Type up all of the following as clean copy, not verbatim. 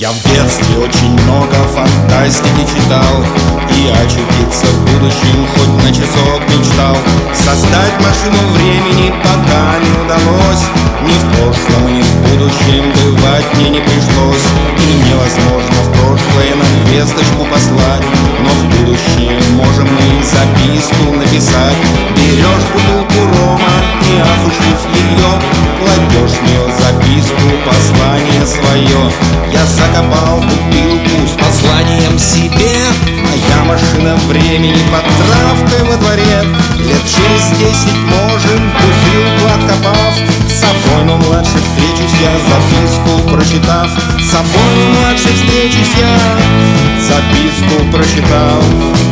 Я в детстве очень много фантастики читал, и очутиться в будущем хоть на часок мечтал. Создать машину времени пока не удалось, ни в прошлом, ни в будущем бывать мне не пришлось. И невозможно в прошлое нам весточку послать, но в будущее можем мы записку написать. Берешь бутылку рома и, осушив ее, кладешь в нее записку, послание свое. Я закопал бутылку с посланием себе, моя машина времени под травкой во дворе. Лет через 10 можем, бутылку откопав, с собой, но младше встречусь я, записку прочитав. С собой, но младше встречусь я, записку прочитав.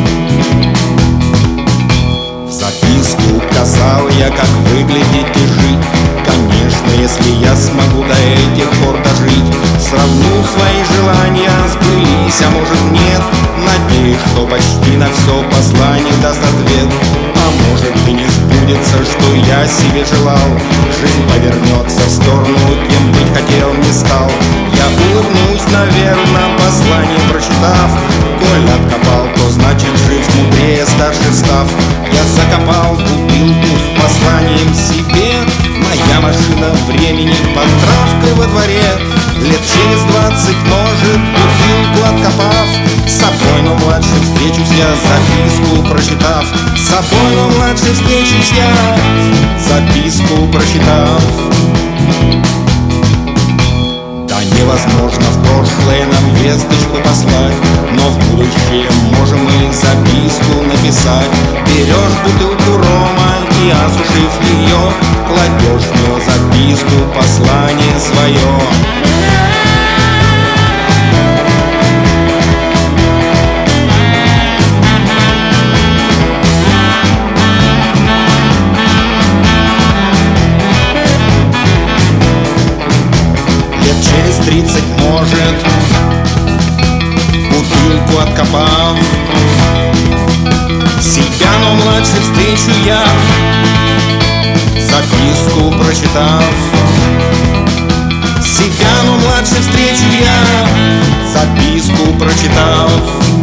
В записке указал я, как выглядеть и жить. Конечно, если я смогу до этих пор дожить, сравну свои желания, сбылись, а может нет. Надеюсь, что почти на все послание даст ответ. А может и не сбудется, что я себе желал. Жизнь повернется в сторону, кем быть хотел, не стал. Я улыбнусь, наверное, послание прочитав. Коль откопал, то значит жив, мудрее старше став. Я закопал бутылку с посланием себе, моя машина времени под травкой во дворе. Лет через 20 может, бутылку откопав, с собой, но младше встречусь я, записку прочитав. С собой, но младше встречусь я, записку прочитав. Да невозможно в прошлое нам весточку послать, но в будущее можем мы записку написать. Берешь бутылку рома и, осушив ее, кладешь в нее записку, послание свое. Через 30 может, бутылку откопав, себя, но младше встречу я, записку прочитав. Себя, но младше встречу я, записку прочитав.